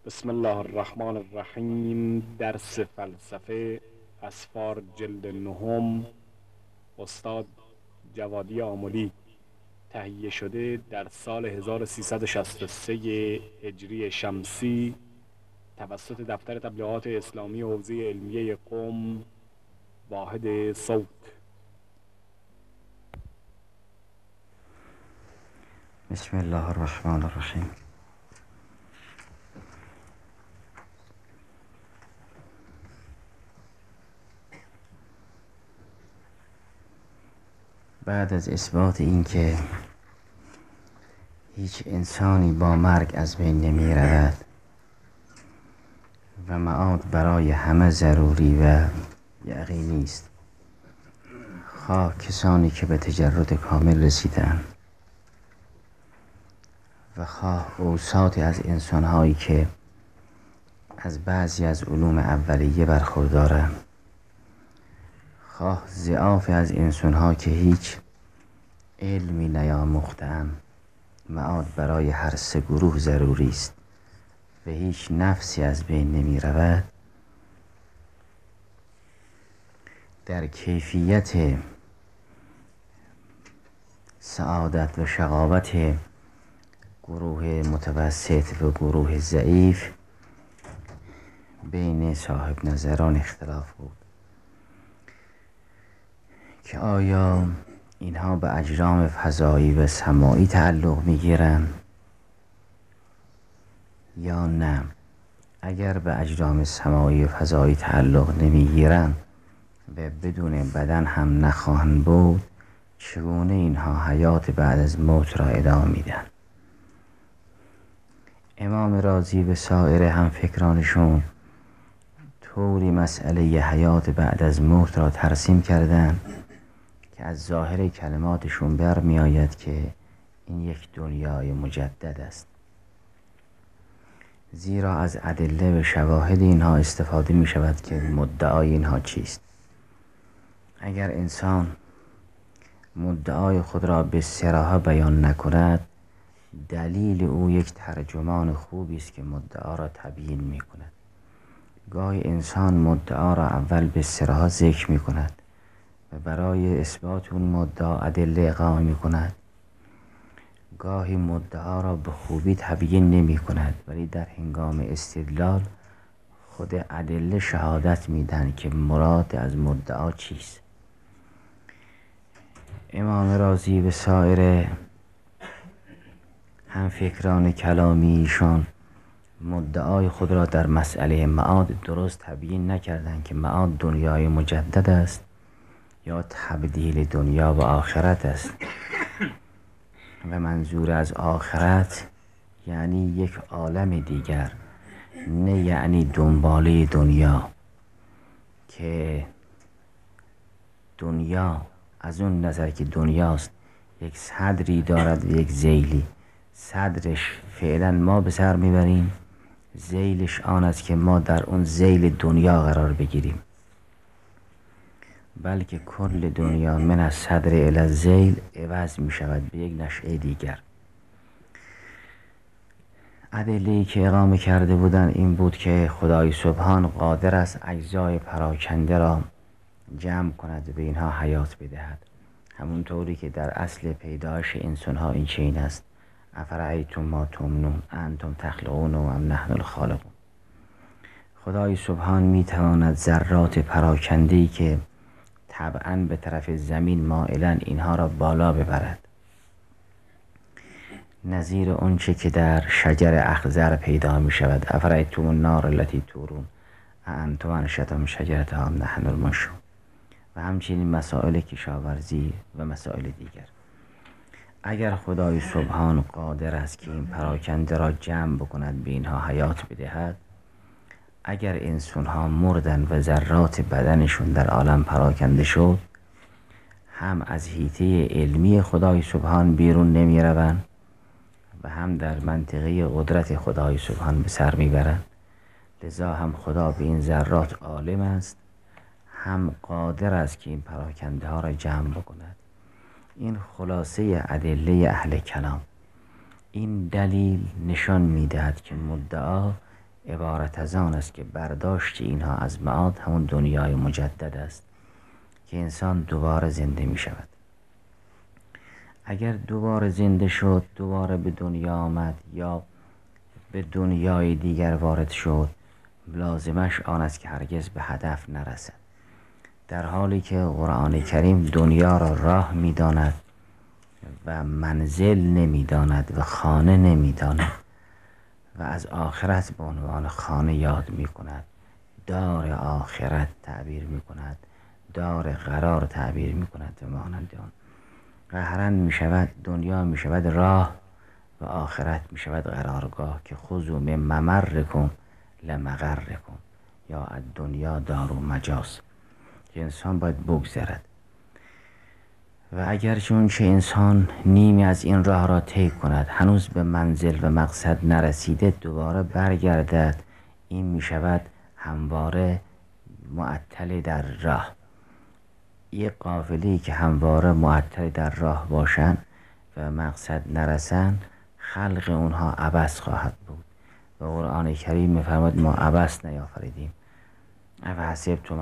بسم الله الرحمن الرحیم. درس فلسفه اسفار جلد نهم، استاد جوادی آملی. تهیه شده در سال 1363 هجری شمسی توسط دفتر تبلیغات اسلامی حوزه علمیه قم، واحد صوت. بسم الله الرحمن الرحیم. بعد از اثبات این که هیچ انسانی با مرگ از بین نمی رود و معاد برای همه ضروری و یقینی است، خواه کسانی که به تجرد کامل رسیدند و خواه اوساطی از انسانهایی که از بعضی از علوم اولیه برخوردارند، خواه ضعاف از انسانها که هیچ علمی نیاموختند. معاد برای هر سه گروه ضروری است و هیچ نفسی از بین نمی رود. در کیفیت سعادت و شقاوت گروه متوسط و گروه ضعیف بین صاحب نظران اختلاف بود که آیا اینها به اجرام فضایی و سماعی تعلق میگیرند یا نه. اگر به اجرام سماعی و فضایی تعلق نمیگیرند و بدون بدن هم نخواهند بود، چگونه اینها حیات بعد از موت را ادامه میدن؟ امام رازی و سایر هم فکرانشون طوری مسئله حیات بعد از موت را ترسیم کردند که از ظاهر کلماتشون برمی آید که این یک دنیای مجدد است، زیرا از ادله و شواهد اینها استفاده می شود که مدعای اینها چیست. اگر انسان مدعای خود را به صراحت بیان نکند، دلیل او یک ترجمان خوبی است که مدعا را تبیین می کند. گاهی انسان مدعا را اول به صراحت ذکر می کند و برای اثبات اون مدعا ادله اقامه می کند. گاهی مدعا را به خوبی تبیین نمی کند، ولی در هنگام استدلال خود ادله شهادت می دهند که مراد از مدعا چیست. امام رازی و سایر هم فکران کلامیشان مدعای خود را در مسئله معاد درست تبیین نکردند که معاد دنیای مجدد است یا تبدیل دنیا و آخرت است و منظور از آخرت یعنی یک عالم دیگر، نه یعنی دنباله دنیا، که دنیا از اون نظر که دنیاست یک صدری دارد و یک ذیلی. صدرش فعلا ما به سر میبریم، ذیلش آن است که ما در اون ذیل دنیا قرار بگیریم، بلکه کل دنیا من از صدر الی الذیل عوض می شود به یک نشأه دیگر. ادله‌ای که اقامه کرده بودند این بود که خدای سبحان قادر است اجزای پراکنده را جمع کند و به اینها حیات بدهد، همونطوری که در اصل پیدایش انسانها این چنین است: افرأیتم ما تمنون انتم تخلقون و ام نحن الخالقون. خدای سبحان می تواند ذرات پراکنده‌ای که طبعاً به طرف زمین مائلن اینها را بالا ببرد، نظیر اونچه که در شجر اخضر پیدا می شود: افرأیتم النار التي تورون اانتم انشأتم شجرتها ام نحن المنشئون. و همچنین مسائل کشاورزی و مسائل دیگر. اگر خدای سبحان قادر است که این پراکنده را جمع بکند به اینها حیات بدهد، اگر انسانها مردن و ذرات بدنشون در عالم پراکنده شد، هم از حیطه علمی خدای سبحان بیرون نمی روند و هم در منطقه قدرت خدای سبحان به سر می برند. لذا هم خدا به این ذرات عالم است، هم قادر است که این پراکنده ها را جمع بکند. این خلاصه ادله اهل کلام. این دلیل نشان می دهد که مدعا عبارت از آن است که برداشت اینها از معاد همون دنیای مجدد است که انسان دوباره زنده می شود. اگر دوباره زنده شد، دوباره به دنیا آمد یا به دنیای دیگر وارد شد، لازمش آن است که هرگز به هدف نرسد، در حالی که قرآن کریم دنیا را راه می داند و منزل نمی داند و خانه نمی داند و از آخرت به عنوان خانه یاد می کند، دار آخرت تعبیر می کند، دار قرار تعبیر می کند و مانند آن. قهرن می شود، دنیا می شود راه و آخرت می شود قرارگاه که خذوا من ممرکم لمغرکم، یا از دنیا دار و مجاز، که انسان باید بگذرد. و اگر چون چه انسان نیمی از این راه را طی کند، هنوز به منزل و مقصد نرسیده، دوباره برگردد، این می شود همواره معطل در راه. یک قافله‌ای که همواره معطل در راه باشند و مقصد نرسند، خلق اونها عبث خواهد بود. و قرآن کریم می‌فرماید ما عبث نیافریدیم. افحسبتم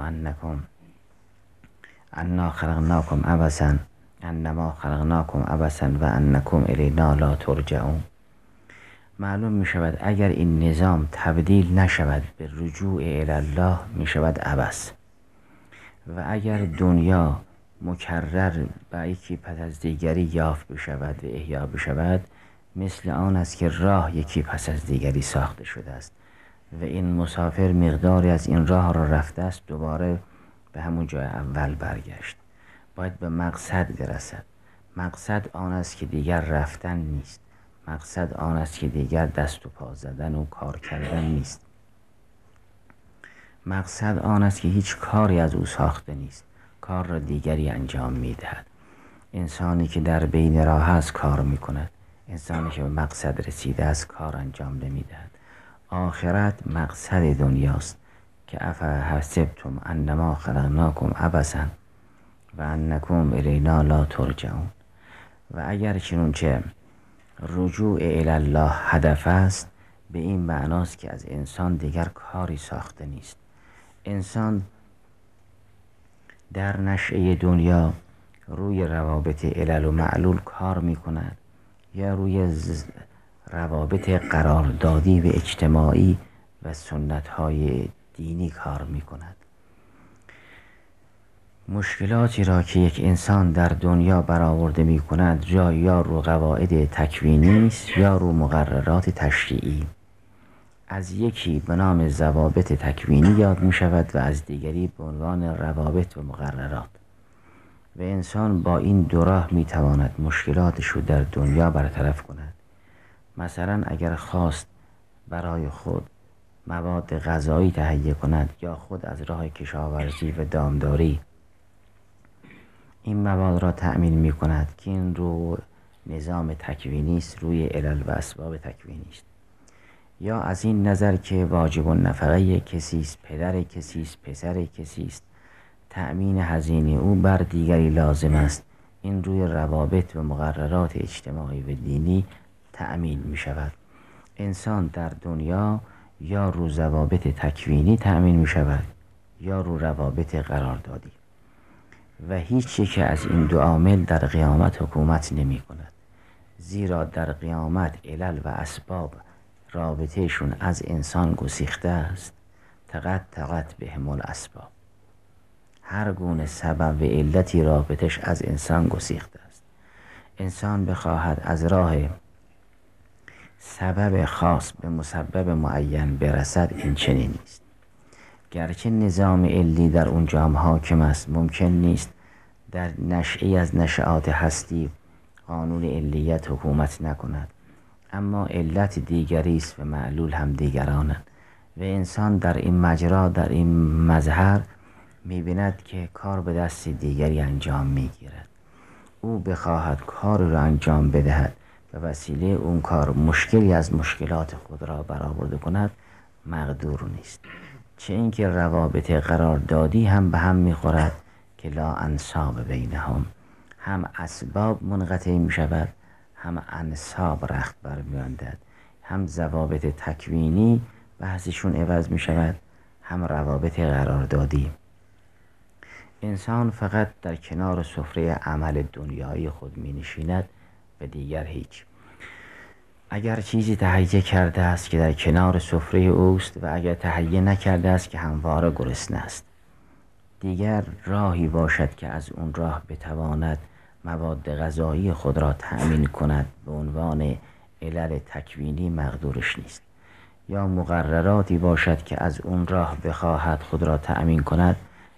انا خلقناکم عبثا انما خلقناکم عبثا و انکم الینا لا ترجعون. معلوم می شود اگر این نظام تبدیل نشود به رجوع الی الله می شود عبث، و اگر دنیا مکرر به یکی پس از دیگری یافت بشود و احیا بشود، مثل آن است که راه یکی پس از دیگری ساخته شده است و این مسافر مقداری از این راه را رفته است، دوباره به همون جای اول برگشت. باید به مقصد برسد. مقصد آن است که دیگر رفتن نیست، مقصد آن است که دیگر دست و پا زدن و کار کردن نیست. مقصد آن است که هیچ کاری از او ساخته نیست، کار را دیگری انجام می دهد. انسانی که در بین راه است کار می کند، انسانی که به مقصد رسیده است کار انجام نمی دهد. آخرت مقصد دنیاست که افحسبتم انما خلقناکم عبثا و انکم الینا لا ترجعون. و اگر چنانچه رجوع الی الله هدف است، به این معناست که از انسان دیگر کاری ساخته نیست. انسان در نشأه دنیا روی روابط علل و معلول کار می کند یا روی روابط قراردادی و اجتماعی و سنت های دینی کار می کند. مشکلاتی را که یک انسان در دنیا برآورده می کند یا رو قواعد تکوینی است یا رو مقررات تشریعی. از یکی به نام ضوابط تکوینی یاد می شود و از دیگری به عنوان روابط و مقررات. و انسان با این دو راه می تواند مشکلاتش رو در دنیا برطرف کند. مثلا اگر خواست برای خود مواد غذایی تهیه کند یا خود از راه کشاورزی و دامداری این مواد را تأمین می کند که این رو نظام تکوینی است، روی علل و اسباب تکوینی است. یا از این نظر که واجب النفقه کسی است، پدر کسی است، پسر کسی است، تأمین هزینه او بر دیگری لازم است، این روی روابط و مقررات اجتماعی و دینی تأمین می شود. انسان در دنیا یا رو ضوابط تکوینی تأمین می شود یا رو روابط قراردادی، و هیچ یک از این دو عامل در قیامت حکومت نمی کند، زیرا در قیامت علل و اسباب رابطهشون از انسان گسیخته است. تقطعت بهم الاسباب، هر گونه سبب و علتی رابطش از انسان گسیخته است. انسان بخواهد از راه سبب خاص به مسبب معین برسد، این چنین نیست. گرچه نظام علی در اونجا هم حاکم است، ممکن نیست در نشأه از نشآت هستی قانون علیت حکومت نکند، اما علت دیگری است و معلول هم دیگرانند و انسان در این مجرا، در این مظهر می‌بیند که کار به دست دیگری انجام می‌گیرد. او بخواهد کار را انجام بدهد و وسیله اون کار مشکلی از مشکلات خود را برآورده کند، مقدور نیست. چه اینکه روابط قراردادی هم به هم می‌خورد که لا انساب بینهم، هم اسباب منقطع می‌شود، هم انساب رخت برمی‌اندد، هم ضوابط تکوینی بحثشون عوض می شود، هم روابط قراردادی. انسان فقط در کنار سفره عمل دنیایی خود می نشیند و دیگر هیچ. اگر چیزی تهیه کرده است که در کنار سفره اوست و اگر تهیه نکرده است که همواره گرسنه است. دیگر راهی باشد که از اون راه بتواند مواد غذایی خود را تأمین کند به عنوان علل تکوینی مقدورش نیست، یا مقرراتی باشد که از اون راه بخواهد خود را تأمین کند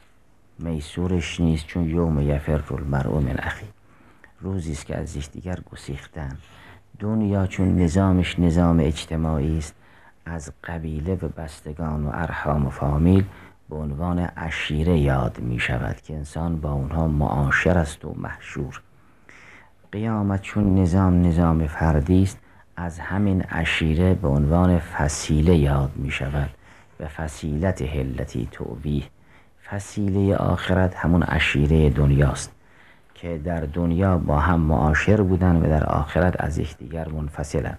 میسورش نیست، چون یوم یفر المرء من اخیه، روزی است که از یکدیگر گسیختن. دنیا چون نظامش نظام اجتماعی است، از قبیله و بستگان و ارحام و فامیل به عنوان عشیره یاد می شود که انسان با اونها معاشر است و محشور. قیامت چون نظام فردی است، از همین عشیره به عنوان فصیله یاد می شود و فصیلت هلتی توبیه. فصیله آخرت همون عشیره دنیاست که در دنیا با هم معاشر بودن و در آخرت از یکدیگر منفصلن.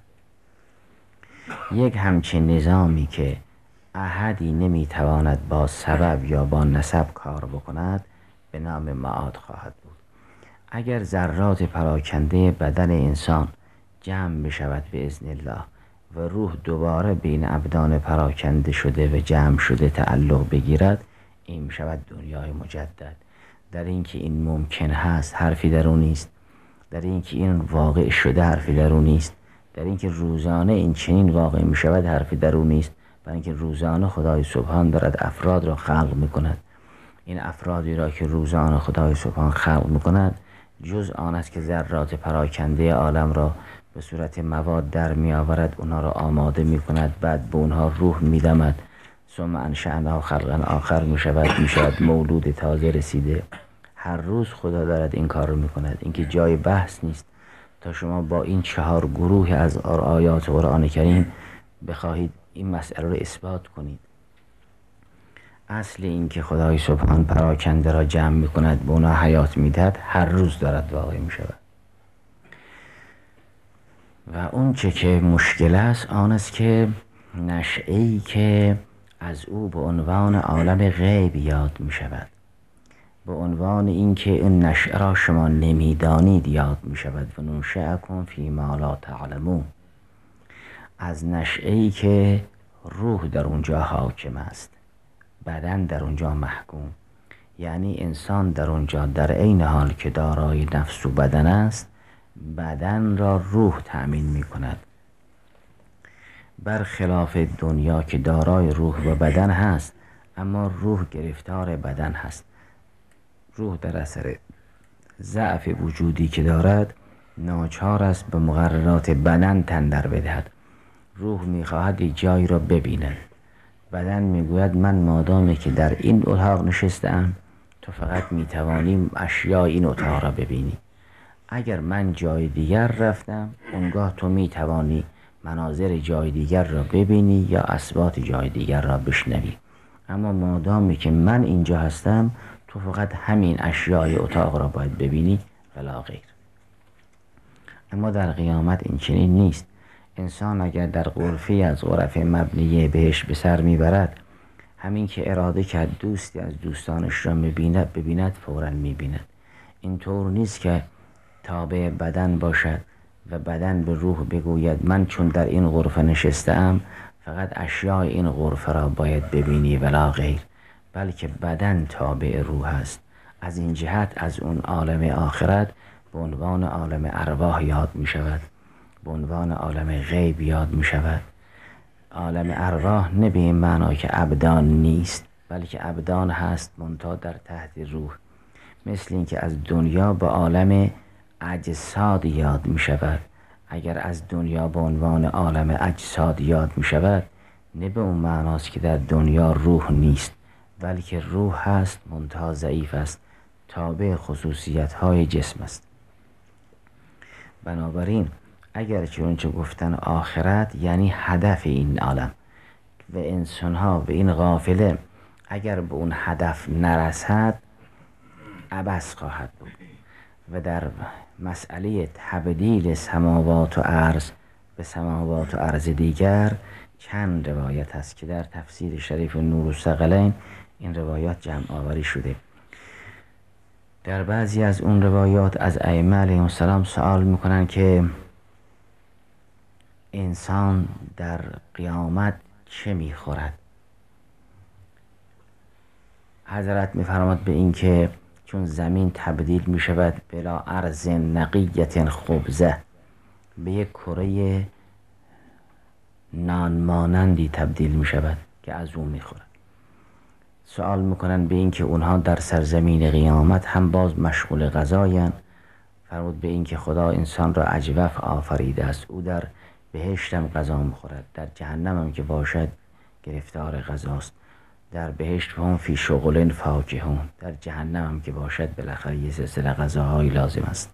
یک همچین نظامی که احدی نمیتواند با سبب یا با نسب کار بکند به نام معاد خواهد بود. اگر ذرات پراکنده بدن انسان جمع بشود به اذن الله و روح دوباره بین ابدان پراکنده شده و جمع شده تعلق بگیرد، این میشود دنیای مجدد. در اینکه این ممکن هست حرفی در اون نیست، در اینکه این واقع شده حرفی در اون نیست، در اینکه روزانه این چنین واقع می شود حرفی در اون نیست، برای اینکه روزانه خدای سبحان دارد افراد را خلق می کند. این افرادی را که روزانه خدای سبحان خلق می کند جز آن است که ذرات پراکنده عالم را به صورت مواد در می آورد، اونها را آماده می کند، بعد به اونها روح می دمد، ثم انشأنا خلقا آخر می شود مولود تازه رسیده. هر روز خدا دارد این کار رو می کند. اینکه جای بحث نیست تا شما با این 4 گروه از آیات قرآن کریم بخواهید این مسئله رو اثبات کنید. اصل این که خدای سبحان پراکنده را جمع می کند به اونها حیات می دهد هر روز دارد واقع می شود. و اون چه که مشکل است آن است که نشعه‌ای که از او به عنوان عالم غیب یاد می شود، به عنوان اینکه این نشعه را شما نمیدانید یاد می شود و ننشأکم فی ما لا تعلمون. از نشعه‌ای که روح در اونجا حاکم است، بدن در اونجا محکوم، یعنی انسان در اونجا در عین حال که دارای نفس و بدن است، بدن را روح تأمین می کند. برخلاف دنیا که دارای روح و بدن هست اما روح گرفتار بدن هست. روح در اثر ضعف وجودی که دارد ناچار است به مقررات بدن تن در بدهد. روح میخواهد یک جایی را ببیند، بدن میگوید من مادامی که در این اتاق نشستم تو فقط میتوانی اشیای این اتاق را ببینی. اگر من جای دیگر رفتم اونگاه تو میتوانی مناظر جای دیگر را ببینی یا اصوات جای دیگر را بشنوی. اما مادامی که من اینجا هستم تو فقط همین اشیای اتاق را باید ببینی ولا غیر. اما در قیامت این چنین نیست. انسان اگر در غرفی از غرف مبنیه بهش به سر میبرد، همین که اراده کرد دوستی از دوستانش را ببیند فوراً میبیند. این طور نیست که تابع بدن باشد و بدن به روح بگوید من چون در این غرفه نشستم فقط اشیای این غرفه را باید ببینی ولا غیر، بلکه بدن تابع روح است. از این جهت از اون عالم آخرت به عنوان عالم ارواح یاد می شود، به عنوان عالم غیب یاد می شود. عالم ارواح نه به این معنا که ابدان نیست، بلکه ابدان هست منتها در تحت روح. مثل این که از دنیا به عالم اجساد یاد می شود. اگر از دنیا به عنوان عالم اجساد یاد می شود نه به اون معناست که در دنیا روح نیست، بلکه روح هست منتها ضعیف است، تابع خصوصیت های جسم است. بنابراین اگر چه گفتن آخرت یعنی هدف این عالم و انسان ها و این غافله اگر به اون هدف نرسد عبث خواهد بود. و در مسئله تبدیل سماوات و ارض به سماوات و ارض دیگر چند روایت هست که در تفسیر شریف نور الثقلین این روایات جمع آوری شده. در بعضی از اون روایات از ائمه علیهم السلام سوال میکنن که انسان در قیامت چه میخورد؟ حضرت میفرماد به این که چون زمین تبدیل میشود بلا ارض نقیت خبزه، به یک کره نان مانندی تبدیل میشود که از اون میخورد. سوال میکنن به این که اونها در سرزمین قیامت هم باز مشغول غذاین. فرمود به این که خدا انسان را اجوف آفریده است، او در بهشت هم غذا میخورد، در جهنم هم که باشد گرفتار غذاست. در بهشت هم فی شغل فاکهون، در جهنم هم که باشد بالاخره یه سلسله غذاهای لازم است.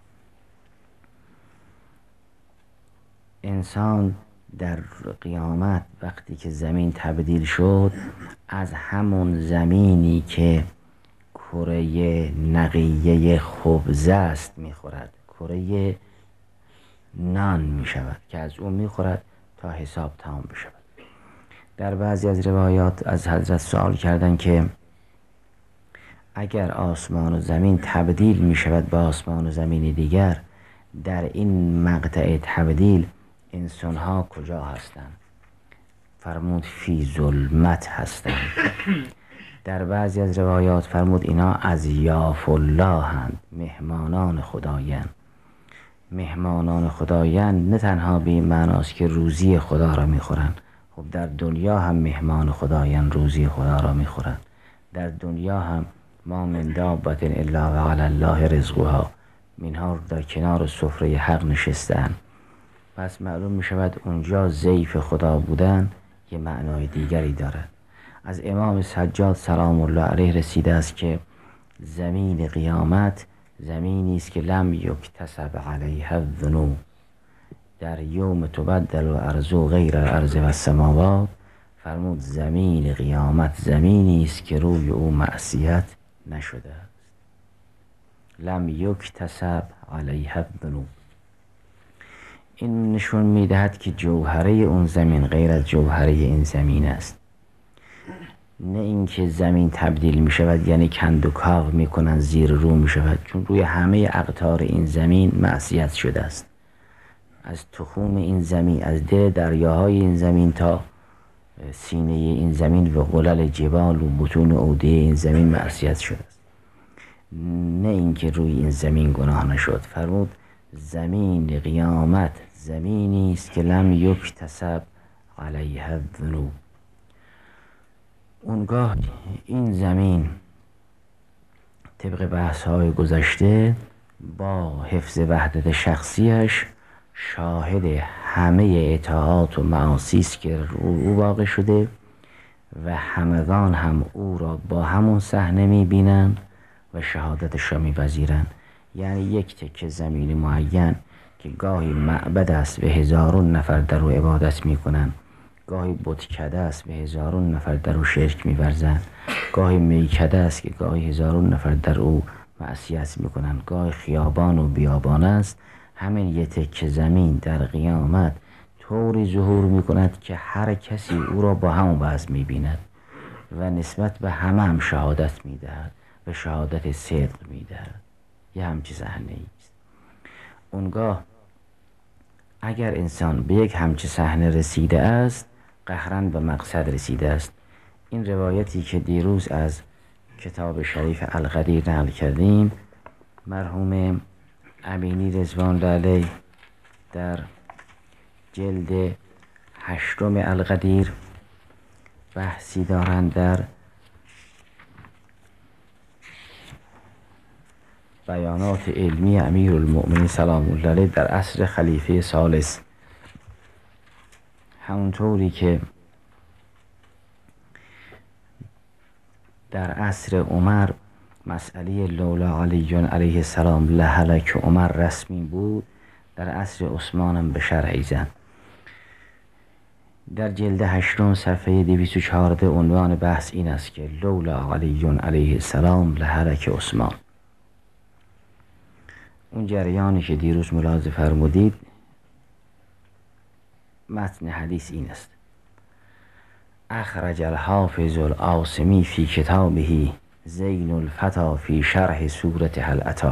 انسان در قیامت وقتی که زمین تبدیل شد، از همون زمینی که کره نقیه خبزه است میخورد، کره نان میشود که از اون میخورد تا حساب تمام بشود. در بعضی از روایات از حضرت سوال کردند که اگر آسمان و زمین تبدیل میشود به آسمان و زمین دیگر، در این مقطع تبدیل انسان ها کجا هستند؟ فرمود فی ظلمت هستند. در بعضی از روایات فرمود اینا از یاف الله هند، مهمانان خدایند. مهمانان خدایند نه تنها به این معناست که روزی خدا را میخورند، خب در دنیا هم مهمان خدایند، روزی خدا را میخورند. در دنیا هم ما من دابة الا و علی الله رزقها، اینها در کنار سفره حق نشستند. پس معلوم می شود اونجا ضیف خدا بودن یه معنای دیگری دارد. از امام سجاد سلام الله علیه رسیده است که زمین قیامت زمینی است که لم یکتسب علیها الذنوب، در یوم تبدل الارض غیر الارض و السماوات. فرمود زمین قیامت زمینی است که روی او معصیت نشده است. لم یکتسب علیها الذنوب. این نشون میدهد که جوهره اون زمین غیر از جوهره این زمین است. نه اینکه زمین تبدیل می شود یعنی کند و کاو می کنن زیر رو می شود، چون روی همه اقطار این زمین معصیت شده است. از تخم این زمین، از دل دریاهای این زمین تا سینه این زمین و قلل جبال و بطون اوده این زمین معصیت شده است. نه اینکه روی این زمین گناه نشد. فرمود زمین قیامت زمینی است که لم یکتسب علیها الذنوب. اونگاه این زمین طبق بحث های گذشته با حفظ وحدت شخصیش شاهد همه اطاعات و معاصی است که او واقع شده و همگان هم او را با همون صحنه میبینند و شهادتش را میپذیرند. یعنی یک تکه زمین معین که گاهی معبد است به هزارون نفر در او عبادت میکنند، گاهی بتکده است به هزارون نفر در او شرک می‌ورزند، گاهی میکده است که گاهی هزارون نفر در او معصیت میکنند، گاهی خیابان و بیابان است. همین یک تکه زمین در قیامت طوری ظهور میکند که هر کسی او را با همون وضع میبیند و نسبت به همه هم شهادت میدهد و شهادت صدق میدهد. یه همچی صحنه است. اونگاه اگر انسان به یک همچی صحنه رسیده است، قهرن به مقصد رسیده است. این روایتی که دیروز از کتاب شریف القدیر نقل کردیم، مرحوم امینی رضوان الله علیه در جلد 8 القدیر بحثی دارند در بیانات علمی امیرالمؤمنین سلام الله علیه در عصر خلیفه ثالث. همونطوری که در عصر عمر مسئله لولا علی علیه السلام لهلک عمر رسمی بود، در عصر عثمان هم به شرعی زد. در جلد 8 صفحه 214 عنوان بحث این است که لولا علی علیه السلام لهلک عثمان. اون جریانی که دیروز ملاحظه فرمودید، متن حدیث این است. اخرج الحافظ العاصمی فی کتابه زین الفتا فی شرح سورة هل اتی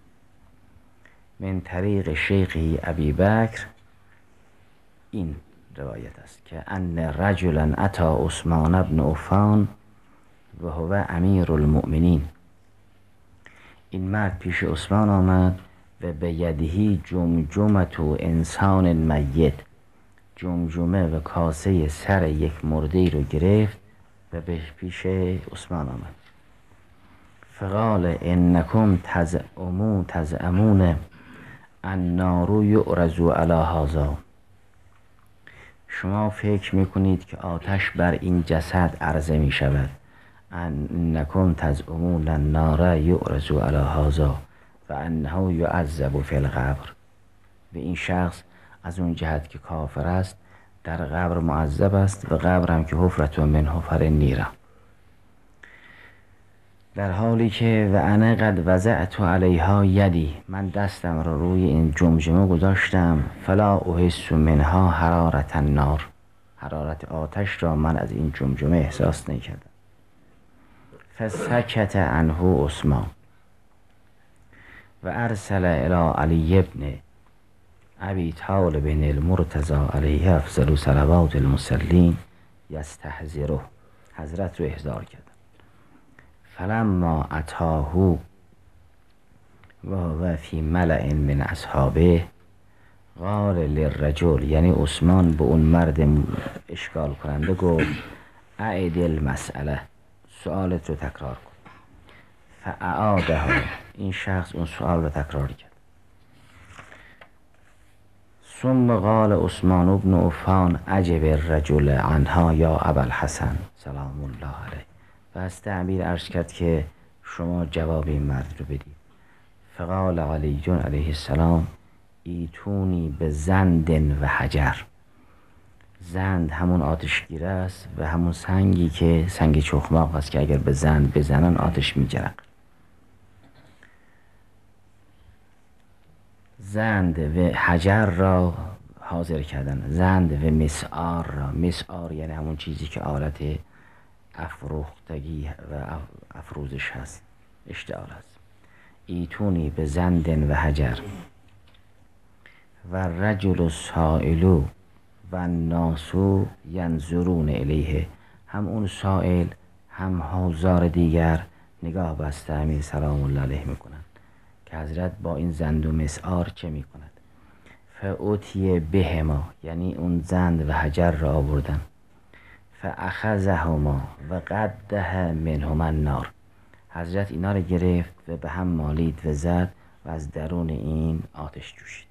من طریق شیخی ابی بکر. این روایت است که ان رجلا اتی عثمان بن عفان و هو امیر المؤمنین. این مرد پیش عثمان آمد و به یدهی جمجمت و انسان میت، جمجمه و کاسه سر یک مرده رو گرفت و به پیش عثمان آمد. فقال انکم تزعمون النار یعرض علی هذا. شما فکر میکنید که آتش بر این جسد عرضه می شود. انکم تزعمون النار یعرض علی هذا و انه یعذب فی القبر. به این شخص از اون جهت که کافر است در قبر معذب است و قبر هم که حفرت من حفر نیره. در حالی که و انا قد وضعت علیها یدی، من دستم را روی این جمجمه گذاشتم. فلا احس منها حرارت النار، حرارت آتش را من از این جمجمه احساس نکردم. فسکت عنه عثمان و ارسل الى علی ابن ابی طالب المرتضی علیه افضل صلوات المصلین یستحضره. حضرت رو احضار کردم. فلما اتاه و هو فی ملأ من اصحابه قال للرجل، یعنی عثمان به اون مرد اشکال کننده گفت اعد المسئله، سوالت رو تکرار کن. فاعادها، این شخص اون سوال رو تکرار کرد. ثم قال عثمان بن عفان عجب الرجل عنها یا ابوالحسن سلام الله علیه. پس تعبیر عرض کرد که شما جواب این مرد رو بدید. فقال علی علیه السلام ایتونی به زند و حجر. زند همون آتشگیره است و همون سنگی که سنگ چخماق است که اگر به زند بزنن آتش می‌جرد. زند و حجر را حاضر کردن، زند و مسعار را. مسعار یعنی همون چیزی که آلت افروختگی و افروزش هست، اشتعال هست. ایتونی به زند و حجر و رجل سائل و الناس ینظرون الیه. هم اون سائل هم حضار دیگر نگاه بسته امیر سلام الله علیه میکنند که حضرت با این زند و مسعار چه میکند. فاوتی بهما، یعنی اون زند و حجر را آوردن. فاخذهما و قده منهما النار. حضرت اینا رو گرفت و به هم مالید و زد و از درون این آتش جوشید.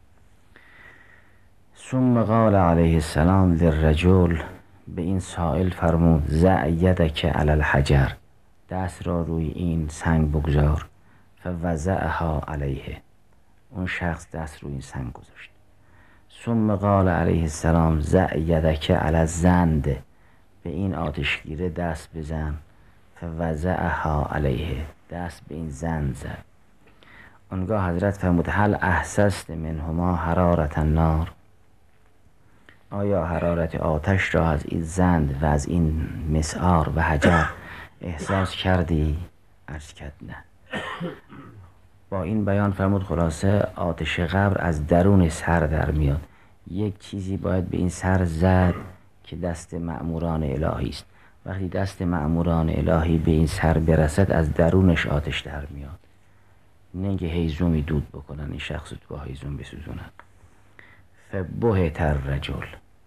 ثم قال علیه السلام للرجل، به این سائل فرمود ضع یدک علی الحجر، دست را روی این سنگ بگذار. فوضعها علیه، اون شخص دست روی این سنگ گذاشت. ثم قال علیه السلام ضع یدک علی الزند، به این آتشگیره دست بزن. فوضعها علیه، دست به این زند زد. اونگاه حضرت فرمود هل احسست منهما حرارت النار، آیا حرارت آتش را از این زند و از این مسعار و حجر احساس کردی؟ عرض کرد نه. با این بیان فرمود خلاصه آتش قبر از درون سر در میاد. یک چیزی باید به این سر زد که دست مأموران الهی است. وقتی دست مأموران الهی به این سر برسد از درونش آتش در میاد، نه اینکه هیزومی دود بکنن این شخص تو با هیزوم بسوزونن. فبهت الرجل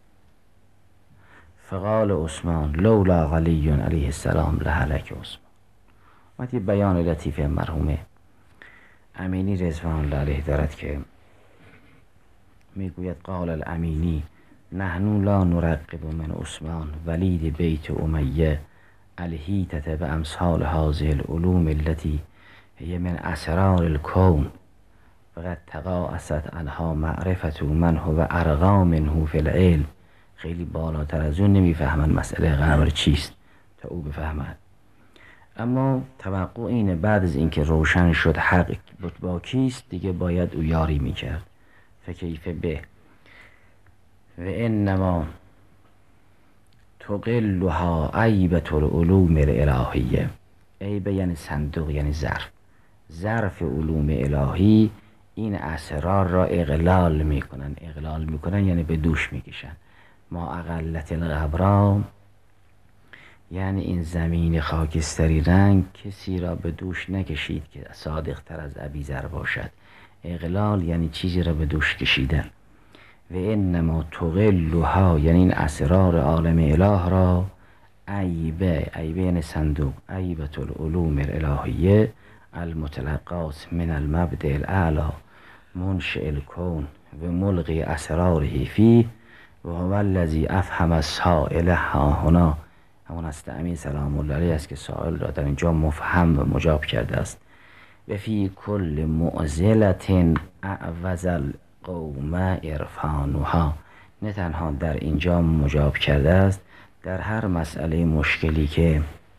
فقال عثمان لولا علی علیه السلام لهلک عثمان. وقتی بیان لطیف مرحوم امینی رضوان الله علیه دارد که میگوید قال الامینی نحن لا نرقب من عثمان ولید بیت امیه الهیتت به امثال هذه العلوم التي هي من اسرار الكون فقد تقاعست عنها معرفت من هو ارقا منه فی العلم. خیلی بالاتر از اون نمیفهمن مسئله قبر چیست تا او بفهمد. اما توقع اینه بعد از اینکه روشن شد حق با کیست دیگه باید او یاری میکرد. فکیف به و انما تقلها عیبة العلوم الالهیه. عیبه یعنی صندوق، یعنی ظرف علوم الهی این اسرار را اقلال میکنن. اقلال میکنن یعنی به دوش میکشن. ما اقلت الغبرا یعنی این زمین خاکستری رنگ کسی را به دوش نکشید که صادق تر از ابیذر باشد. اقلال یعنی چیزی را به دوش کشیدن. و انما تقلها یعنی این اسرار عالم اله را عیبه یعنی صندوق، عیبة العلوم الالهیه المتلقات من المبدع الاعلی منشئ الکون و ملغی اسراره فیه و هو الذی افهم السائل ها هنا. همون است امین سلام الله علیه است که سائل را در اینجا مفهم و مجاب کرده است. و فی کل معضلت اعوذ القوم عرفانها، نه تنها در اینجا مجاب کرده است، در هر مسئله مشکلی که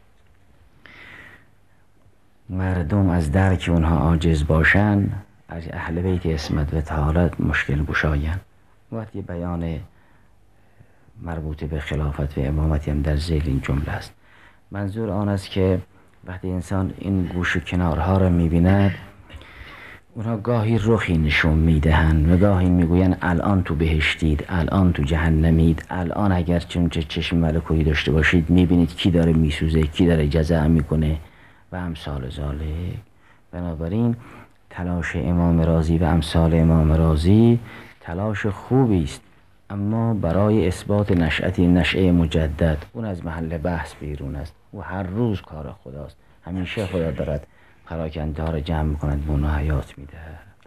مردم از درک اونها عاجز باشن، از اهل بیت عصمت و طهارت مشکل گشایند. وقتی بیان مربوط به خلافت و امامتی هم در ذیل این جمله است. منظور آن است که وقتی انسان این گوش و کنارها را می‌بیند، اونها گاهی رخی نشون میدهند و گاهی میگویند الان تو بهشتید، الان تو جهنمید، الان اگر چشم ملکوتی داشته باشید میبینید کی داره میسوزه، کی داره جزع میکنه و امثال ذالک. بنابراین تلاش امام رازی و امثال امام رازی تلاش خوبی است، اما برای اثبات نشأه مجدد اون از محل بحث بیرون است و هر روز کار خداست. همیشه خدا دارد پراکنده ها را جمع میکند، به اونها حیات میده.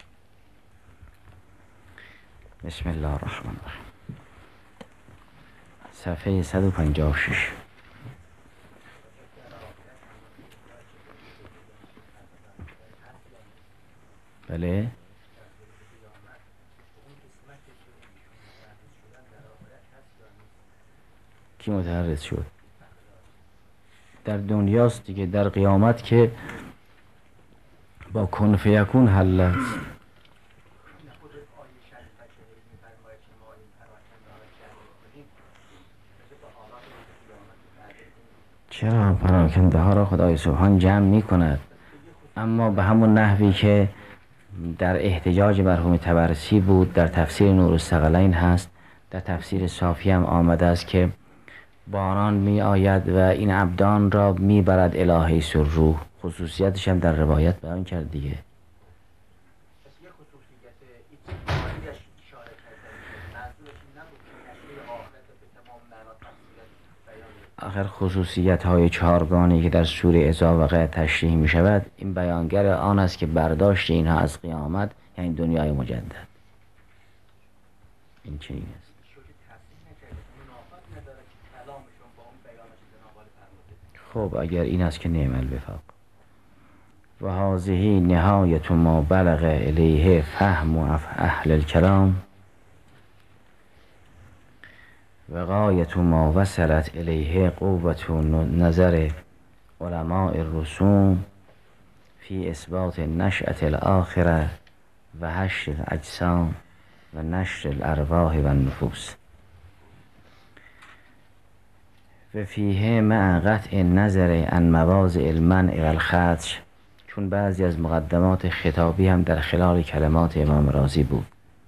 بسم الله الرحمن الرحیم. صفحه 156. بله، کی متحرز شد؟ در دنیاست دیگه، در قیامت که با کن فیکون حل است. چرا پراکنده ها را خدای سبحان جمع می کند، اما به همون نحوی که در احتجاج مرحوم طبرسی بود، در تفسیر نور الثقلین هست، در تفسیر صافی هم آمده است که باران می آید و این عبدان را می برد الهی سرروح. خصوصیتش هم در روایت بیان کرد دیگه. آخر خصوصیت های چهارگانی که در سوره اذا وقع تشریح می شود، این بیانگر آن است که برداشت اینها از قیامت یعنی دنیای مجدد. این چه این است؟ خب اگر این است که نعم الوفاق. و هذه نهایت ما بلغ الیه فهم اهل الکلام و غایت ما وصلت الیه قوت نظر علماء الرسوم فی اثبات نشأة الاخره و حشر الاجسام و نشر الارواح و النفوس و فیه مع قطع نظر عن مواضع المنع و الخدش، چون بعضی از مقدمات خطابی هم در خلال کلمات امام رازی بود.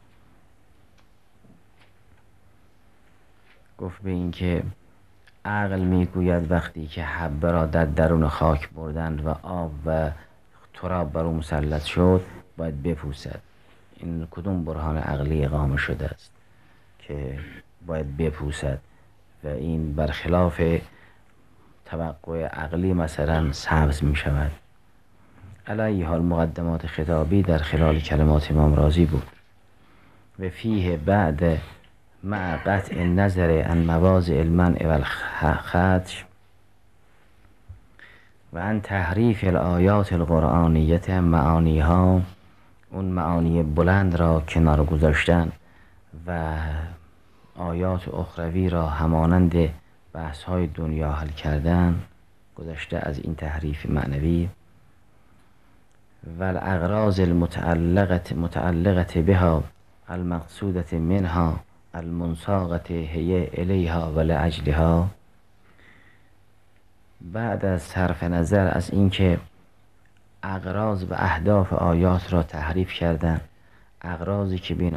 گفت به این که عقل میگوید وقتی که حبه را در درون خاک بردند و آب و تراب بر او مسلط شد باید بپوسد. این کدوم برهان عقلی اقامه شده است که باید بپوسد؟ و این برخلاف توقع عقلی مثلا سبز می شود. علی حال مقدمات خطابی در خلال کلمات امام رازی بود. و فیه بعد مع قطع نظر عن مواضع المنع و الخدش و عن تحریف الآیات القرآنیت معانی ها، اون معانی بلند را کنار گذاشتن و آیات اخروی را همانند بحث های دنیا حل کردن، گذشته از این تحریف معنوی. و الاغراض المتعلقه بها المقصودة منها المنساقة هي الیها و لأجلها بعد از صرف نظر از اینکه اغراض و اهداف آیات را تحریف کردند، اغراضی که بین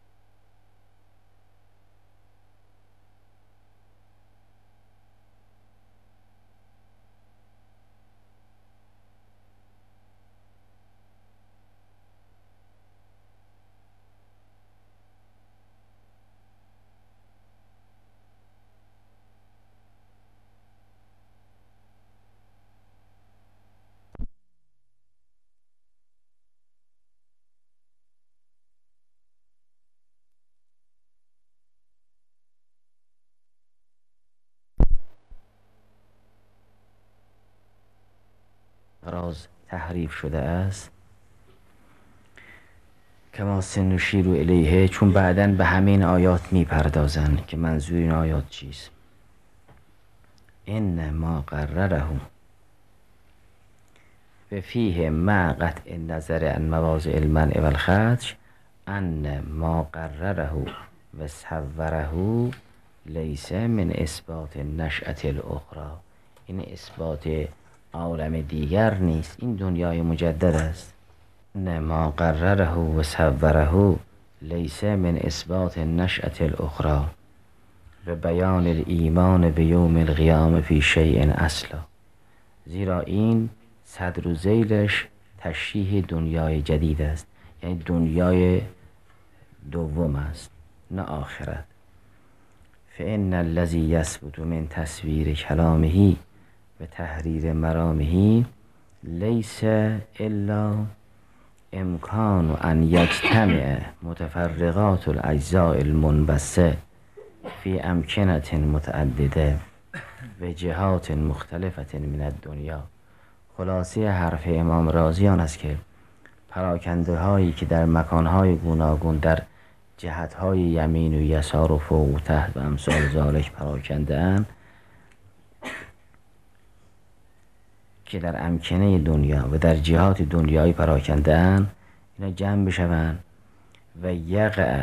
اغراض تحریف شده است، کما سنشیر الیه، چون بعداً به همین آیات میپردازند که منظور این آیات چیست. ان ما قرره و فیه مع قطع النظر عن مواضع المنع والخدش ان ما قرره و صوره لیس من اثبات نشأة الاخرى. این اثبات عالم دیگر نیست، این دنیای مجدد است. ان ما قرره و صوره لیس من اثبات نشأة الاخرى و بیان الایمان بیوم القیامة فی شیء اصلا. زیرا این صدر و ذیلش تشریح دنیای جدید است، یعنی دنیای دوم است، نه آخرت. فإن الذی یثبت من تصویر کلامه و تحریر مرامه لیس الا امکان ان یجتمع متفرقات الاجزاء المنبثه فی امکنة متعدده و جهات مختلفة من الدنیا. خلاصه حرف امام رازی آن است که پراکنده هایی که در مکانهای گوناگون در جهتهای یمین و یسار و فوق و تحت و امثال ذالک پراکنده اند، که در امکنه دنیا و در جهات دنیایی پراکنده اند، اینا جمع بشوند و یقع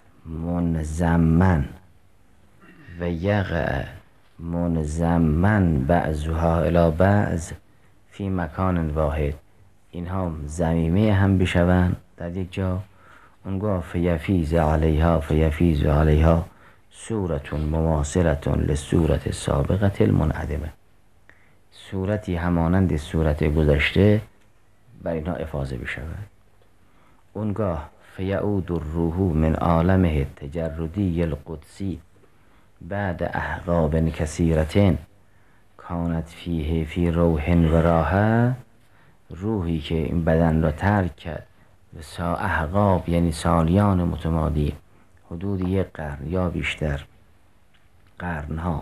منضمن بعضها الی بعض فی مکان واحد. اینها ضمیمه هم بشوند در یک جا، اونگاه فیفیز علیها صورت مماثلة للصورت السابقة المنعدمه، صورتی همانند صورت گذشته بر اینها افاضه بشود. اونگاه فیعود الروح من عالمه التجردی القدسی بعد احقاب کثیرة کانت فیه فی روح و راحه، روحی که این بدن را ترک کرد و احقاب یعنی سالیان متمادی، حدود 1 قرن یا بیشتر قرنها،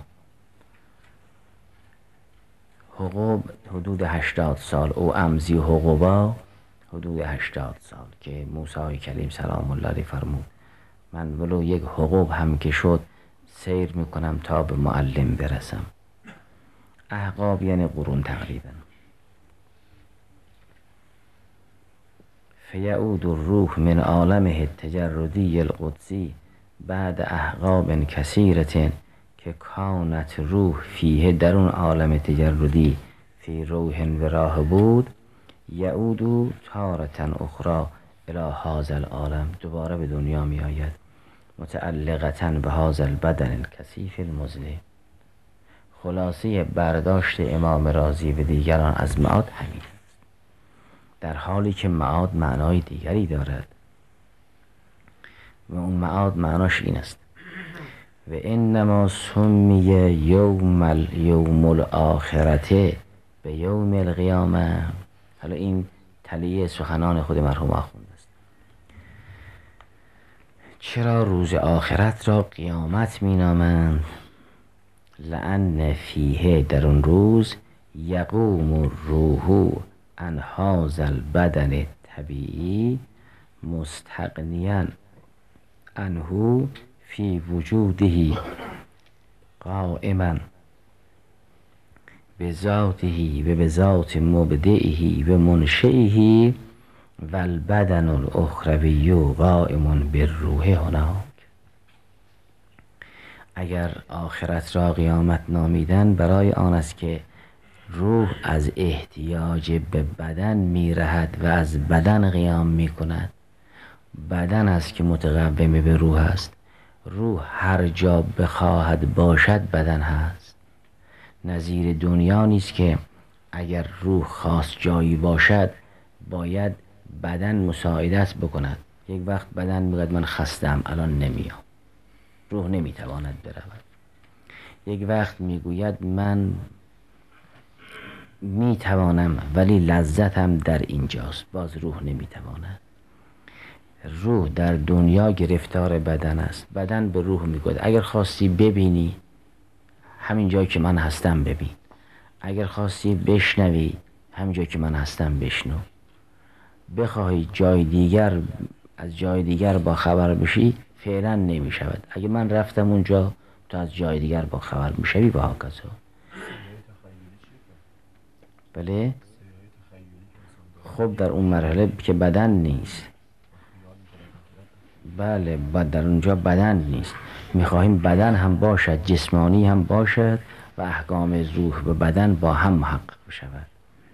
حقوب حدود 80 سال او امزی و حقوبا حدود 80 سال، که موسی کلیم سلام الله علیه فرمود من ولو 1 حقوب هم که شد سیر میکنم تا به معلم برسم. احقاب یعنی قرون تقریبا. فیعود الروح من عالمه التجردی القدسی بعد احقاب کثیرة که کانت روح فیه، در اون عالم تجردی فی روح و راه بود، یعود تارة اخرى الی هذا العالم، دوباره به دنیا می آید، متعلقة به هذا البدن الکثیف المظلم. خلاصه برداشت امام رازی و دیگران از معاد همین است، در حالی که معاد معنای دیگری دارد و اون معاد معناش این است و انما سمی یوم الاخرته به یوم القیامه. حالا این تلیه سخنان خود مرحوم آخوند است. چرا روز آخرت را قیامت می نامند؟ لأن فیه، در اون روز، یقوم الروح عن هذا البدن طبیعی مستغنیا عنه فی وجوده قائما بذاته و بذات مبدعه و منشئه و البدن الاخروی قائم بالروح هناک. اگر آخرت را قیامت نامیدن، برای آن است که روح از احتیاج به بدن میرهد و از بدن قیام میکند. بدن است که متقوم به روح است. روح هر جا بخواهد باشد بدن هست. نظیر دنیا نیست که اگر روح خواست جایی باشد باید بدن مساعدت بکند. یک وقت بدن میگوید من خستم الان نمیام، روح نمیتواند برود. یک وقت میگوید من میتوانم ولی لذتم در اینجاست، باز روح نمیتواند. روح در دنیا گرفتار بدن است. بدن به روح میگوید اگر خواستی ببینی همین جایی که من هستم ببین، اگر خواستی بشنوی همین جایی که من هستم بشنو، بخواهی جای دیگر از جای دیگر با خبر بشی فعلا نمی شود. اگه من رفتم اونجا تو از جای دیگر با خبر میشوی و هاکذا. بله خب در اون مرحله که بدن نیست، بله در اونجا بدن نیست، میخواهیم بدن هم باشد، جسمانی هم باشد و احکام روح و بدن با هم محقق بشود.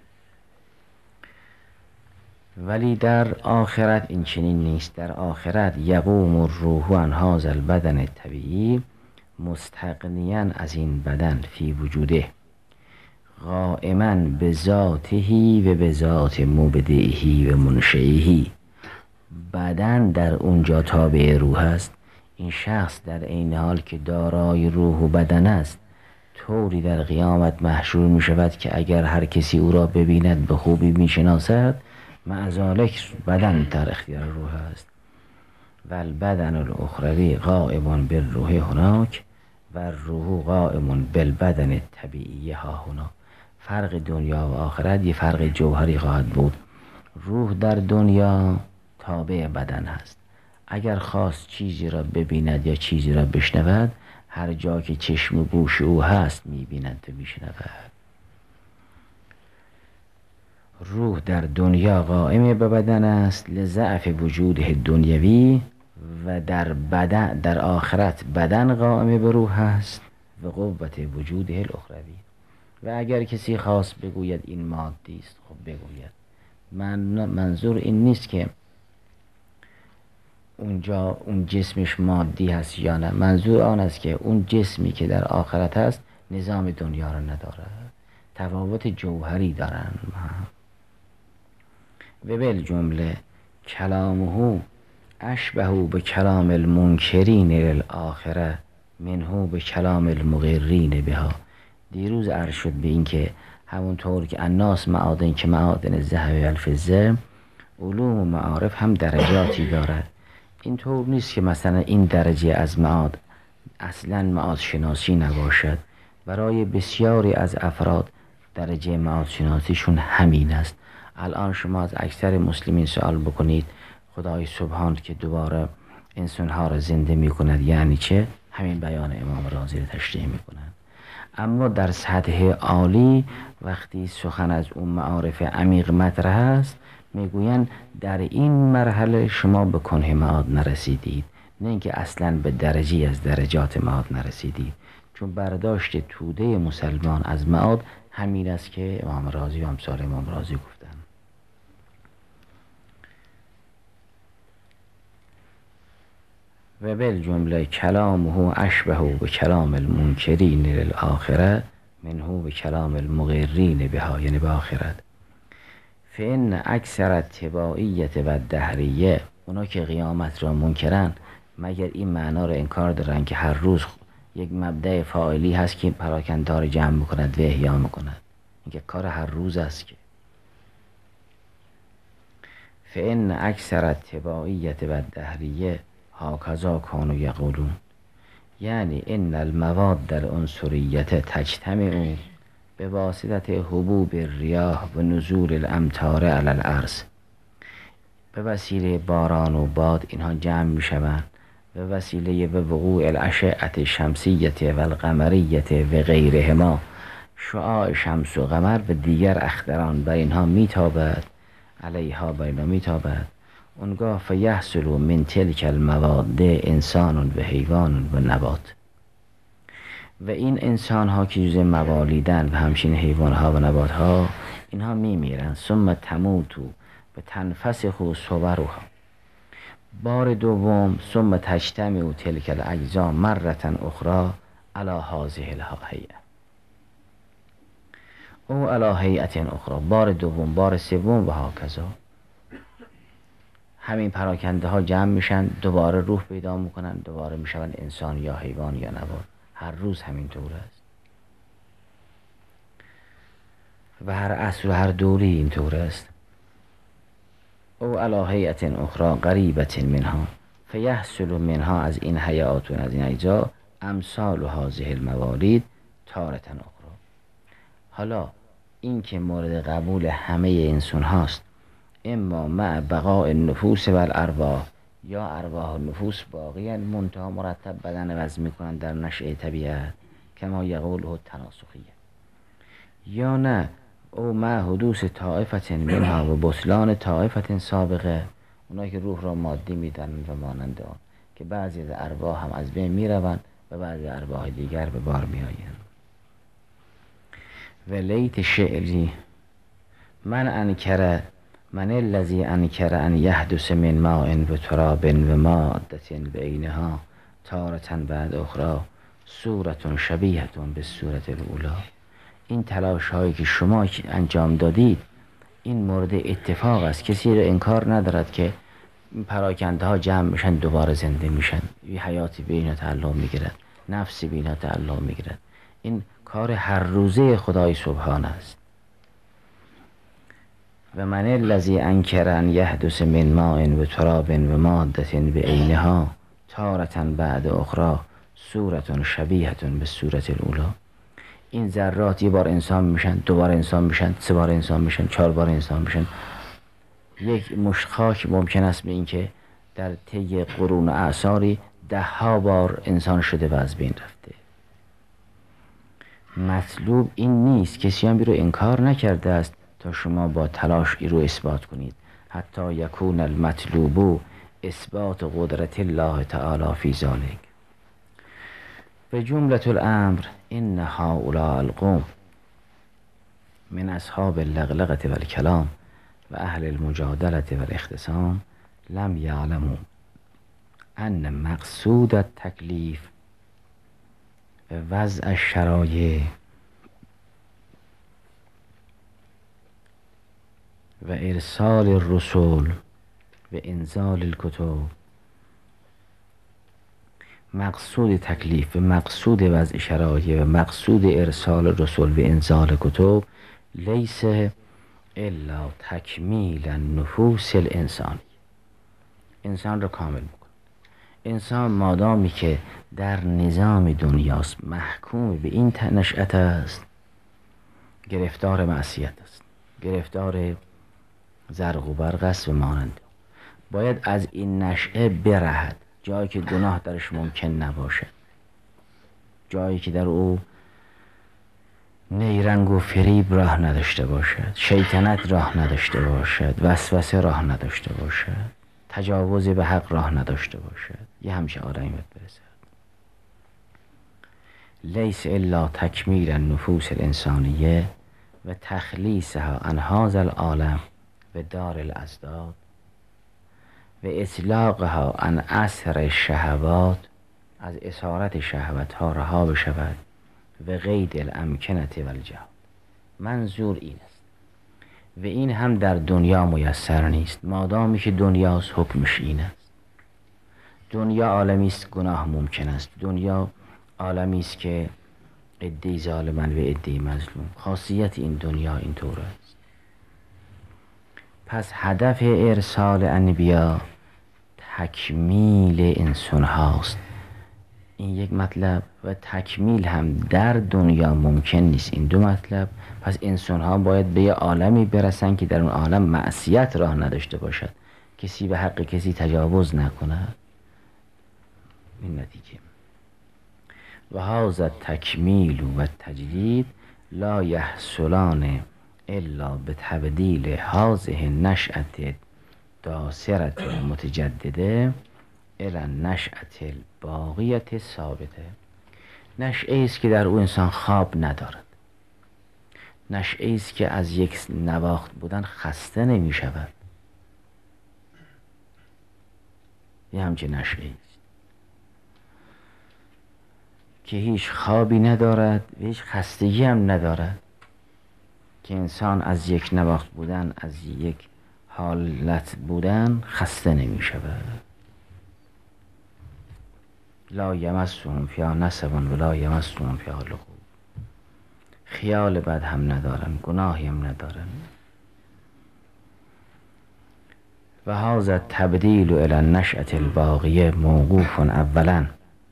ولی در آخرت این چنین نیست. در آخرت یقوم الروح عن هذا البدن الطبیعی مستغنیا از این بدن فی وجوده قائما بذاته و بذات مبدعه و منشئه. بدن در اونجا تابع روح است. این شخص در عین حال که دارای روح و بدن است طوری در قیامت محشور می شود که اگر هر کسی او را ببیند به خوبی می شناسد، مع ذالک بدن در اختیار روح است. و البدن الاخروی قائم بالروح هناک و الروح قائم بالبدن الطبیعی ها هنا. فرق دنیا و آخرت یه فرق جوهری خواهد بود. روح در دنیا تابع بدن هست. اگر خواست چیزی را ببیند یا چیزی را بشنود، هر جا که چشم و گوش او هست میبیند و میشنود. روح در دنیا قائم به بدن است لضعف وجوده دنیوی و در آخرت بدن قائم به روح است و قوت وجوده الاخروی. و اگر کسی خواست بگوید این مادی است، خب بگوید. منظور این نیست که اونجا اون جسمش مادی هست یا نه. منظور آن است که اون جسمی که در آخرت هست نظام دنیا را ندارد، تفاوت جوهری دارند. و بالجمله کلامه اشبه به کلام المنکرین للآخره منه به کلام المغرین بها. دیروز عرض شد به این که همونطور که الناس معادن که معادن الذهب و الفضه، علوم و معارف هم درجاتی دارد. این طور نیست که مثلا این درجه از معاد اصلا معاد شناسی نباشد. برای بسیاری از افراد درجه معاد شناسیشون همین است. الان شما از اکثر مسلمین سوال بکنید خدای سبحان که دوباره انسانها را زنده می کند یعنی چه؟ همین بیان امام رازی را تشریح می کند. اما در سطح عالی وقتی سخن از اون معارف عمیق مطرح است، میگویند در این مرحله شما به کنه معاد نرسیدید، نه اینکه اصلا به درجه از درجات معاد نرسیدید. چون برداشت توده مسلمان از معاد همین است که امام رازی و امثال امام رازی گفتن. و بالجمله کلامه اشبه به کلام المنکرین للآخره منه به کلام المغرین بها، یعنی به آخرت. فإن اکثر التباعیت و دهریه، اونا که قیامت را منکرن مگر این معنا را انکار دارن که هر روز یک مبدأ فاعلی هست که پراکندار جمع میکند و احیا میکند؟ این که کار هر روز است. که فإن اکثر التباعیت و دهریه هاکذا کانوا یقولون، یعنی ان المواد العنصریت تجتمع به واسطه حبوب الریاح و نزول الامطار علی الارض. به وسیله باران و باد اینها جمع می شوند، به وسیله وقوع الاشعه الشمسیت و القمریت و غیرهما، شعاع شمس و قمر و دیگر اختران بر اینها می تابد، علیها بر اینها می تابد. اونگاه فیحصل من تلک المواد انسان و حیوان و نبات. و این انسان ها که جزء موالیدن و همچنین حیوان ها و نبات ها، اینها میمیرن. ثم تموتو و تنفسخ صورها. بار دوم ثم تجتمع تلک الاجزا مرة اخرى علی هذه الهیئة او علی هیئة اخرى. بار دوم، بار سوم و هاکذا. همین پراکنده ها جمع میشن، دوباره روح پیدا میکنن، دوباره میشون انسان یا حیوان یا نبات. هر روز همین طور است و هر عصر و هر دوره این طور است. او علی هیئة اخرى قریبة منها فیحصل منها، از این حیات و از این اجزا، امثال هذه الموالید تارة اخرى. حالا این که مورد قبول همه انسان هاست، اما مع بقاء النفوس و الارواح، یا ارواح و نفوس باقی منتها مرتب بدن وضع میکنن در نشأه طبیعت کما یقوله التناسخیه، یا نه او مع حدوث طائفة منها و بطلان طائفة سابقه، اونایی که روح را مادی میدن و مانند آن، که بعضی از ارواح هم از بین میروند و بعضی ارواح دیگر به بار میآیند. و لیت شعری من الذی انکر ان یحدث من ماء و تراب و مادة بعینها تارة بعد اخرى صورة شبیهة بالصورة الاولی. این تلاش هایی که شما انجام دادید، این مورد اتفاق است. کسی را انکار ندارد که پراکنده ها جمع میشن، دوباره زنده میشن، یه حیاتی به اینا تعلق میگیرد، نفسی به اینا تعلق میگیرد. این کار هر روزه خدای سبحان است. و من الذی انکر ان یحدث من ماء و تراب و مادة بعینها تارة بعد اخرى صورة شبیهة بالصورة الاولی. این ذرات یه بار انسان میشن، دوباره انسان میشن، سه بار انسان میشن، 4 بار انسان میشن. یک مشت خاک ممکن است به این که در طی قرون و اعصاری 10 بار انسان شده و از بین رفته. مطلوب این نیست، کسی هم رو انکار نکرده است تا شما با تلاش ای رو اثبات کنید. حتی یکون المطلوب اثبات قدرت الله تعالی فی ذلک. به جملة الامر ان هؤلاء القوم من اصحاب اللغلغة والکلام و اهل المجادلة والاختصام لم یعلموا ان مقصود التکلیف و وضع الشرایع و ارسال الرسول و انزال الکتب، مقصود تکلیف و مقصود وضع شرایع و مقصود ارسال رسول و انزال کتب لیس الا تکمیل النفوس الانسانی. انسان را کامل میکن. انسان مادامی که در نظام دنیاست، محکوم به این نشأت است، گرفتار معصیت است، گرفتار زرق و برق است و مانند. باید از این نشأه برهد، جایی که گناه درش ممکن نباشد، جایی که در او نیرنگ و فریب راه نداشته باشد، شیطنت راه نداشته باشد، وسوسه راه نداشته باشد، تجاوز به حق راه نداشته باشد. یه همچه آدمی باید برسد. لیس الا تکمیل النفوس الانسانیه و تخلیصها عن هذا العالم و دار الازداد و اطلاقها عن اثر الشهوات، از اسارت شهوت ها رها بشود و قید الامکنت و الجهاد. منظور این است و این هم در دنیا میسر نیست. مادامی که دنیاست حکمش این است. دنیا عالمی است گناه ممکن است، دنیا عالمی است که عده‌ای ظالمن و عده‌ای مظلوم. خاصیت این دنیا این طور است. پس هدف ارسال انبیا تکمیل انسان هاست. این یک مطلب. و تکمیل هم در دنیا ممکن نیست. این 2 مطلب. پس انسان ها باید به یه عالمی برسن که در اون عالم معصیت راه نداشته باشد، کسی به حق کسی تجاوز نکند. این نتیجه. و هذا التکمیل و التجدید لا یحصلان الا بتبدیل هذه النشأة داسرة متجدده الى النشأة الباقیة ثابته. نشعه است که در او انسان خواب ندارد، نشعه است که از یک نواخت بودن خسته نمی شود. یه همچین نشعه است که هیچ خوابی ندارد و هیچ خستگی هم ندارد، که انسان از یک نواخت بودن، از یک حالت بودن خسته نمی شود. لا یمسهم فیها نصب ولا یمسهم فیها لغوب. خیال بد هم ندارن، گناهی هم ندارن. و هذا التبدیل الی النشأة الباقیه موقوف اولا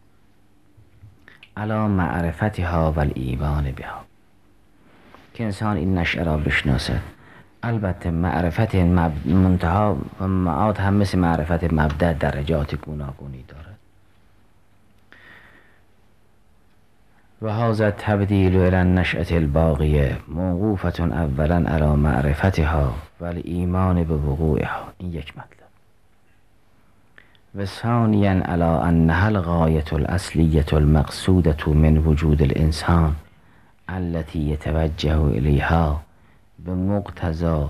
علی معرفتها و الایمان بها، که انسان این نشأه را بشناسد. البته معرفت منتها و معاد هم مثل معرفت مبدأ درجات گوناگونی دارد. و هذا التبدیل الی النشأة الباقیه موقوفة اولا علی معرفتها و الایمان بوقوعها. این یک مطلب. و ثانیا علی انها الغایة الاصلیة المقصودة من وجود الانسان التي يتوجه الیها بمقتضى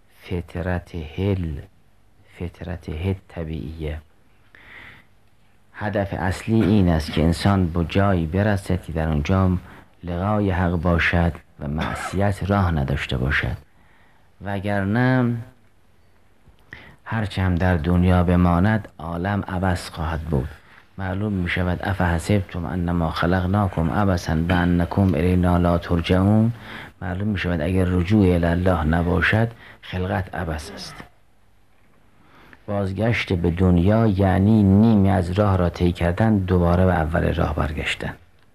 فطرته الطبیعیه. هدف اصلی این است که انسان به جایی برسد که در اونجا لقای حق باشد و معصیت راه نداشته باشد، وگرنه هرچه هم در دنیا بماند عالم عبث خواهد بود. معلوم می شود افحسبتم انما خلقناکم عبثا و انکم الینا لا ترجعون. معلوم می شود اگر رجوع الی الله نباشد خلقت عبث است. بازگشت به دنیا یعنی نیمی از راه را طی کردن، دوباره به اول راه برگشتن.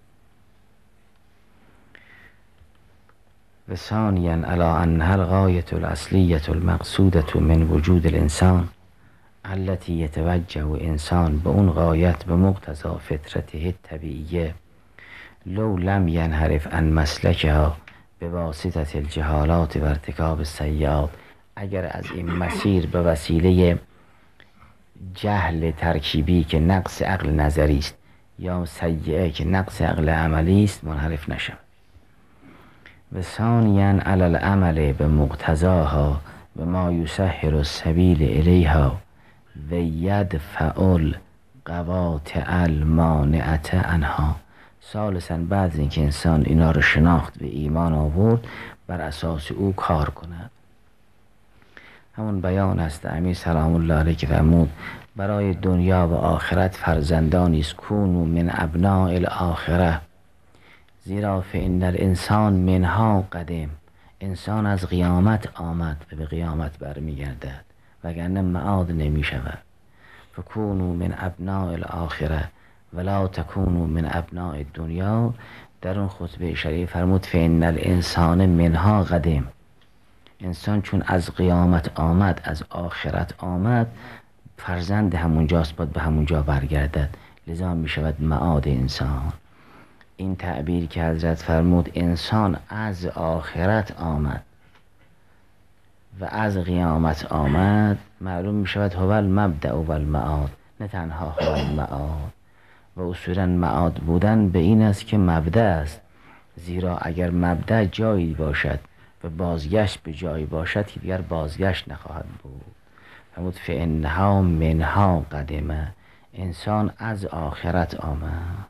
و ثانیا علی انها الغایة الاصلیة المقصودة من وجود الانسان التي یتوجه انسان به اون غایت به مقتضی فطرته الطبیعیه لو لم ینحرف عن مسلکها به واسطه الجهالات و ارتکاب السیئات. اگر از این مسیر به وسیله جهل ترکیبی که نقص عقل نظری است یا سیئه که نقص عقل عملی است منحرف نشود. و ثانیا علی العمل به مقتضاها و ما یسهل السبیل الیها و یدفع القواطع المانعة عنها. ثالثا بعد اینکه انسان اینا رو شناخت به ایمان آورد، بر اساس او کار کند. همون بیان است امیر سلام الله علیه که فرمود برای دنیا و آخرت فرزندانی است کونوا من ابناء الاخره، زیرا فإن الانسان منها قدم. انسان از قیامت آمد و به قیامت برمیگردد، وگرنه معاد نمی شود. فکونوا من ابناء الاخره ولا تکونوا من ابناء الدنیا. در اون خطبه شریف فرمود فإن الانسان منها قدم. انسان چون از قیامت آمد، از آخرت آمد، فرزند همونجاست، باید به همونجا برگردد، لذا می شود معاد انسان. این تعبیر که حضرت فرمود انسان از آخرت آمد و از قیامت آمد، معلوم می شود هو المبدأ و المعاد، نه تنها هو المعاد. و اصولا معاد بودن به این است که مبدأ است، زیرا اگر مبدأ جایی باشد و بازگشت به جایی باشد که دیگر بازگشت نخواهد بود. فرمود فإنها منها قدمه. انسان از آخرت آمد.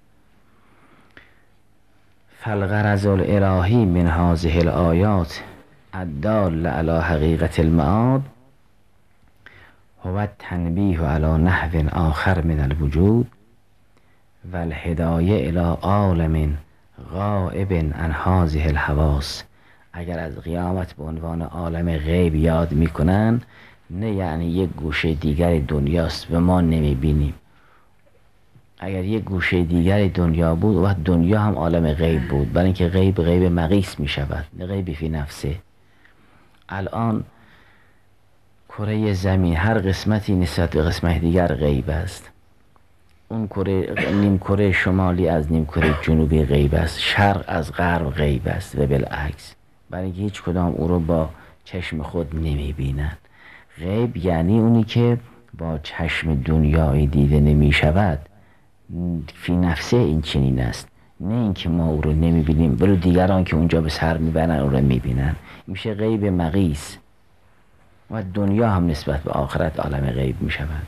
فالغرض الالهی من هذه الآیات الدال علی حقیقت المعاد هو التنبیه علی نحو آخر من الوجود و الهدایه الی عالم غائب عن هذه الحواس. اگر از قیامت به عنوان عالم غیب یاد میکنن، نه یعنی یک گوشه دیگر دنیاست و ما نمیبینیم. اگر یک گوشه دیگر دنیا بود و دنیا هم عالم غیب بود، برای اینکه غیب مقیس میشود، نه غیب فی نفسه. الان کره زمین هر قسمتی نسبت به قسمت دیگر غیب است. اون کره، نیم کره شمالی از نیم کره جنوبی غیب است، شرق از غرب غیب است و بالعکس، برای اینکه هیچ کدام او رو با چشم خود نمیبینن. غیب یعنی اونی که با چشم دنیایی دیده نمی شود. فی نفسه این چنین است، نه اینکه ما او رو نمیبینیم ولی دیگران که اونجا به سر میبرن او رو میبینن. میشه غیب مقیس و دنیا هم نسبت به آخرت عالم غیب میشود.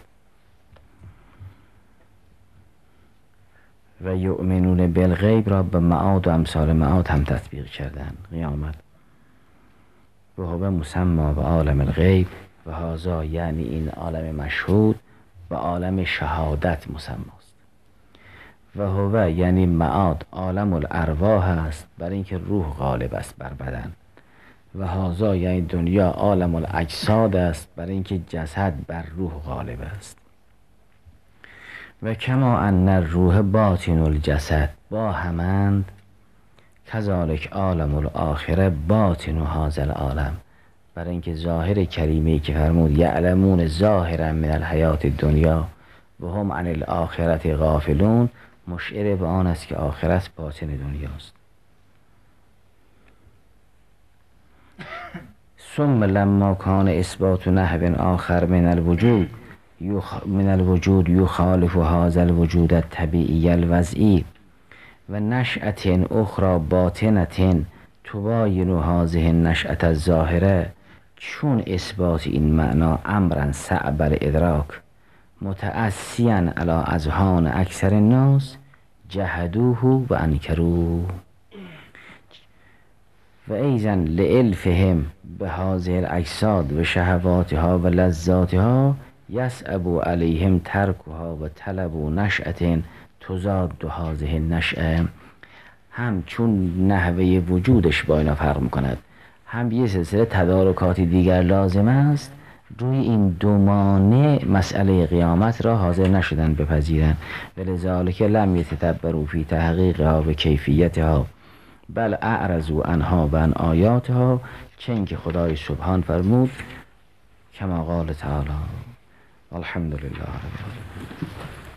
و یؤمنون بالغیب را به معاد و امثال معاد هم تطبیق کردن. قیامت و هو مسمى به عالم الغیب و هذا یعنی این عالم مشهود و عالم شهادت مسماست. و هو یعنی معاد عالم الارواح است، برای اینکه روح غالب است بر بدن. و هذا یعنی دنیا عالم الاجساد است، برای اینکه جسد بر روح غالب است. و کما ان الروح باطن الجسد با همند، کذالک عالم الاخره باطن هذا العالم، برای اینکه ظاهر کریمه‌ای که فرمود یعلمون ظاهرا من الحیات الدنیا و هم عن الاخرت غافلون، مشعر به آن است که آخرت باطن دنیاست. ثم لما کان اثبات نحو آخر من الوجود یخالف هذا الوجود الطبیعی الوضعی و نشأة اخرى باطنة تباین هذه النشأة الظاهره، چون اثبات این معنا امرا صعب الادراک متأسیا علی اذهان اکثر الناس جحدوه و انکروه و ایضا لالفهم به هذه الاجساد و شهواتها و لذاتها یصعب علیهم ترکها و طلب نشأة تضاد هذه النشأة، هم چون نحوه وجودش با اینا فرق میکند، هم یه سلسله تدارکاتی دیگر لازم است، روی این دو مانع مسئله قیامت را حاضر نشدن بپذیرند. ولذالک لم یتدبروا فی تحقیقها و کیفیتها بل اعرضوا عنها و عن آیاتها، چون که خدای سبحان فرمود کما قال تعالی الحمدلله رب العالمین.